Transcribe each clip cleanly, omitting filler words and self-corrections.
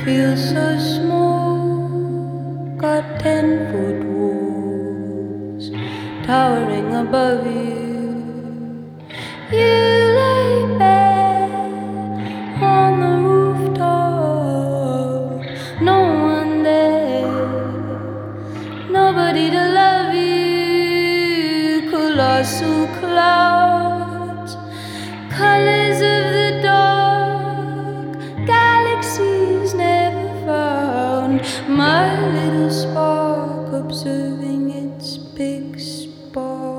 feel so small. Got 10-foot walls towering above you. You lay bare on the rooftop. No one there, nobody to love you. Colossal clouds, colors of the dark, galaxies never found. My little spark observing its big spark.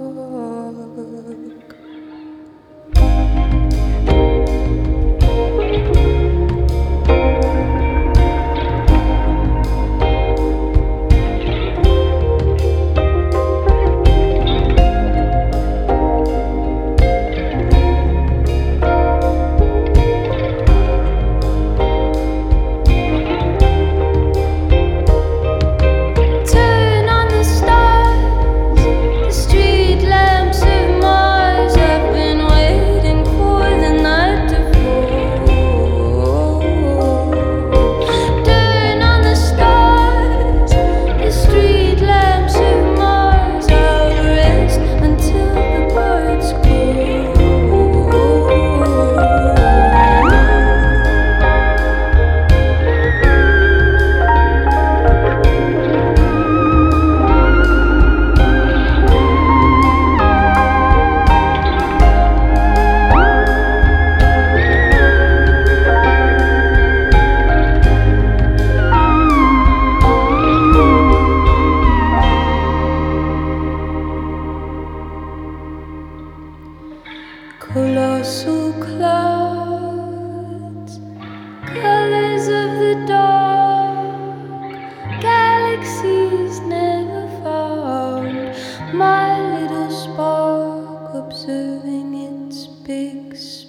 Colossal clouds, colors of the dark, galaxies never found. My little spark observing its big spark.